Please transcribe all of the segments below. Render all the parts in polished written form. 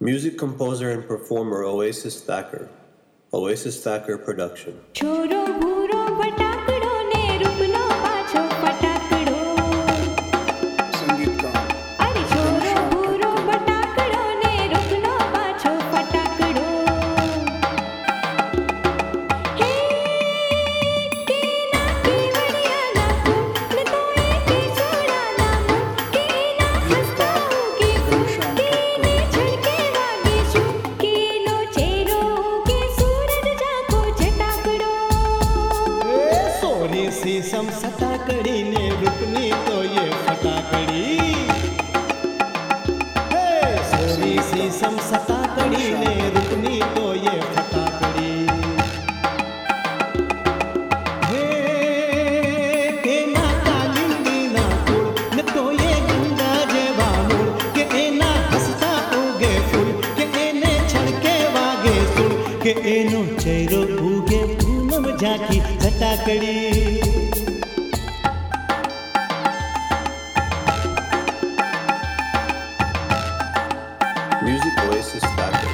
Music composer and performer Oasis Thacker. Oasis Thacker production. छोरो भूरो बटाकड़ो ने रुपनो पाछो फटाकड़ो संगीतकार अरे छोरो भूरो बटाकड़ो ने रुपनो पाछो फटाकड़ो हे के ना केवड़िया ना फूल तो एक सोड़ा ना मुन के ना हंसता के फूल के ने छलके वागे शू के नो चेरो के सूरज जाको झटाकड़ो सोरी सी सम सटाकड़ी ने रुकनी तो ये फटाकड़ी सोरी सी सम सटाकड़ी ने रुकनी तो ये फटाकड़ी के ना कालिंदी ना फूल न तो ये गंगा जेवा मूल के एना हसता उगे फूल के एने छड़के वागे सुर के एनो चेहरो उगे पूनम झांकी झटाकड़ी Music Oasis Thacker.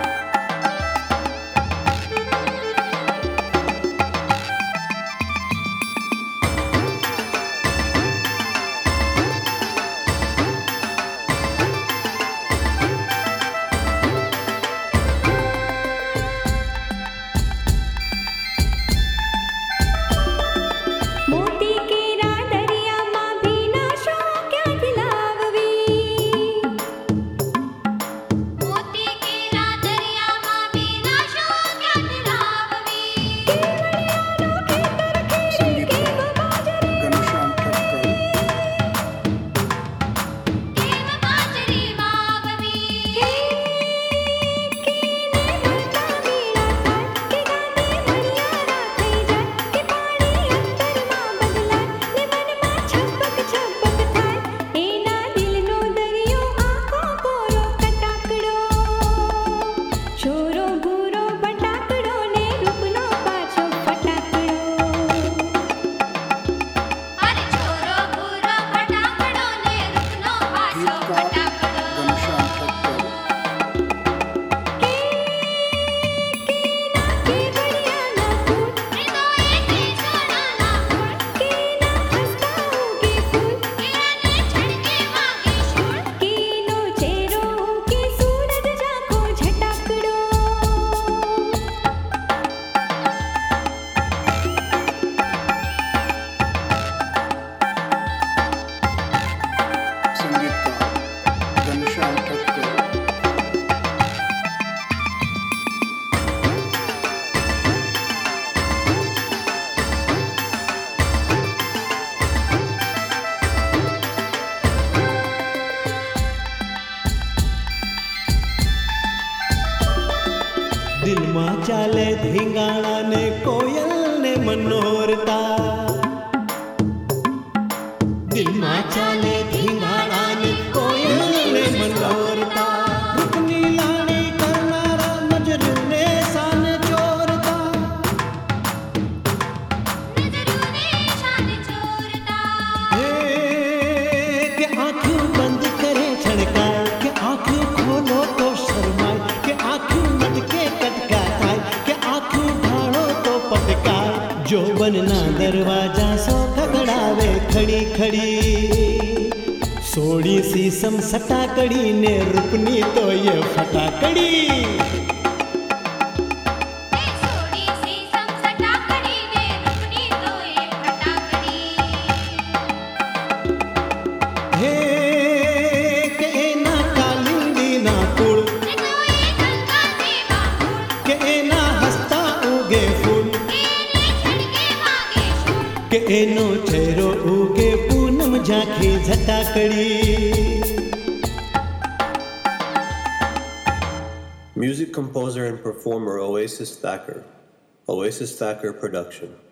मोती केरा दरिया मां भी नाशो क्या दिलाववी मोती केरा दरिया मां भी नाशो क्या दिलाववी संगीतकार घनश्याम ठक्कर केव बाजरी वाववी हे केने भरता मीरा थाय के गाने मणियारा થઈ જાય કે પાણી અંતરમાં બદલાય ને મનમાં છપક છપક થાય એના દિલનો દરિયો આંખો કોરો કટાકડો છોરો ભૂરો બટાકડો ને રૂપનો પાછો ફટાકડો અરે છોરો ભૂરો બટાકડો ને રૂપનો પાછો गीतकार ફટાકડો घनश्याम ठक्कर के बढ़िया ना फूल रे तो एक सोना ना फूल के ना हंसता उगे फूल के ने छड़के वागे शूल के नो चेहरो के सूरज जाको झटाकड़ो संगीतकार घनश्याम ठक्कर दिल में चाले धींगाणा ने कोयल ने मनोरता दिल में चाले धींगाणा ने कोयल ने मनोरता रुकनी लानी करनारा नजर ने सान चोरता नजरों ने शान चोरता के आँख बंद करे छड़काए के आँख खोलो तो शर्माए के आँख मद के कटका थाय के आँख ढाळो तो पटकाए जो बनना दरवाजा सो खगड़ावे खड़ी खड़ी सोड़ी सी सम सटाकड़ी ने रुपनी तो ये फटाकड़ी सोड़ी सी सम सटाकड़ी ने रुपनी तो ये फटाकड़ी के ना कालिंदी ना कुड़ रे तो एक गंगा जेवा फूल के ना हंसता उगे फूल के ने छड़के वागे शूल के एनो चेहरो उगे पूनम झांकी झटाकड़ी Music composer and performer Oasis Thacker. Oasis Thacker production.